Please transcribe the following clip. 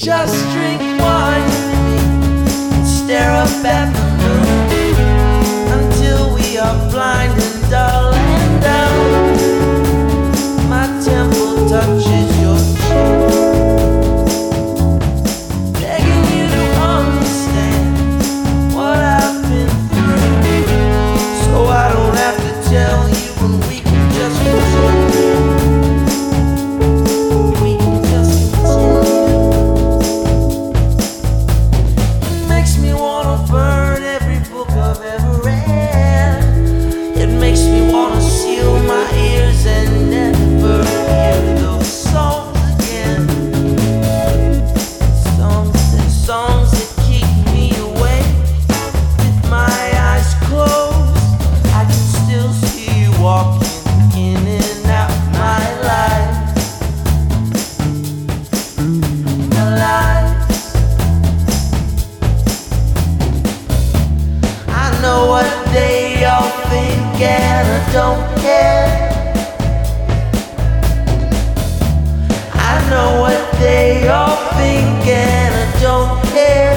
Just drink wine with me and stare up at the moon until we are blind and dull and dumb. My temple touches your chin, begging you to understand what I've been through, so I don't have to tell you, and we can just continue. We can just continue. It makes me wanna burn every book I've ever read. It makes me wanna seal my ears and never hear those songs again. Songs that keep me awake with my eyes closed. I can still see you walking in and out my life. Alive. I know what they all think and I don't care. I know what they all think and I don't care.